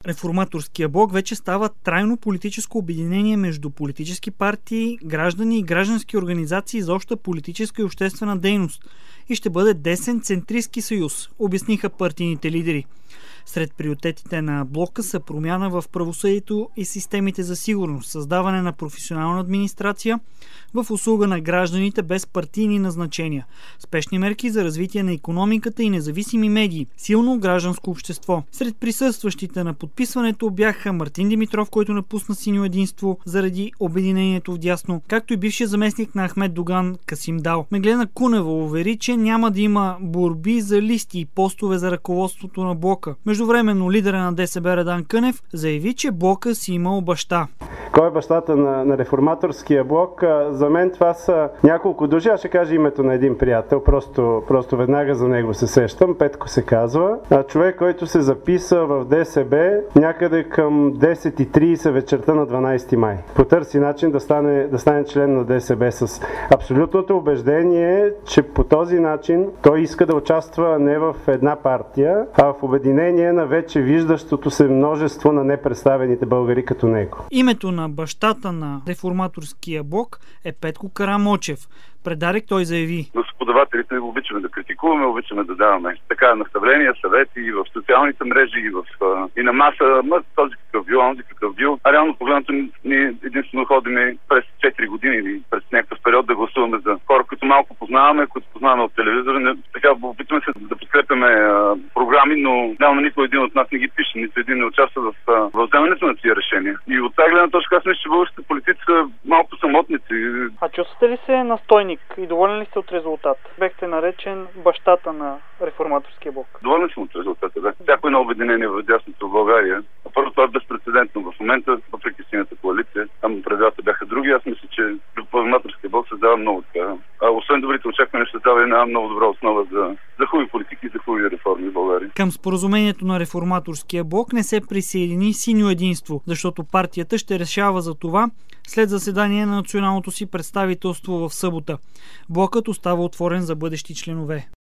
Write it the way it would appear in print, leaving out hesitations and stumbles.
Реформаторския блок вече става трайно политическо обединение между политически партии, граждани и граждански организации за обща политическа и обществена дейност и ще бъде десен центристки съюз, обясниха партийните лидери. Сред приоритетите на блока са промяна в правосъдието и системите за сигурност, създаване на професионална администрация в услуга на гражданите без партийни назначения, спешни мерки за развитие на икономиката и независими медии, силно гражданско общество. Сред присъстващите на подписването бяха Мартин Димитров, който напусна Синьо единство заради обединението вдясно, както и бившия заместник на Ахмед Доган Касим Дал. Меглена Кунева увери, че няма да има борби за листи и постове за ръководството на блока. Междувременно лидера на ДСБ Радан Кънев заяви, че блока си имал баща. Кой е бащата на реформаторския блок? За мен това са няколко души. Аз ще кажа името на един приятел. Просто веднага за него се сещам. Петко се казва. Човек, който се записа в ДСБ някъде към 10:30 вечерта на 12 май. Потърси начин да стане член на ДСБ с абсолютното убеждение, че по този начин той иска да участва не в една партия, а в обединение на вече виждащото се множество на непредставените българи като него. Името на бащата на реформаторския блок е Петко Карамочев. Пред Дарик той заяви: Господавателите обичаме да критикуваме, обичаме да даваме така наставления, съвети и в социалните мрежи, и на маса, този какъв бил, онзи какъв бил. А реално погледнато ние единствено ходим през 4 години или през някакъв период да гласуваме за хора, които малко познаваме, които познаваме от телевизора. Така опитваме се да подкрепяме програми, но реално никой един от нас не ги пише, нито един не участва в вземането на тия решения. И от тази гледна точка аз мисля, че българските политици са малко самотници. А чувствате ли се настойник и доволен ли сте от резултат? Бехте наречен бащата на реформаторския блок. Доволен съм от резултата, да. Всяко едно обединение в дясното в България. Първо, това е безпрецедентно в момента, въпреки Синята коалиция. Там правилата бяха други. Аз мисля, че реформаторския блок създава много така. Освен добрите очаквания, ще създава една много добра основа за хубави политики и за хубави реформи в България. Към споразумението на реформаторския блок не се присъедини Синьо единство, защото партията ще решава за това след заседание на националното си представителство в събота. Блокът остава отворен за бъдещи членове.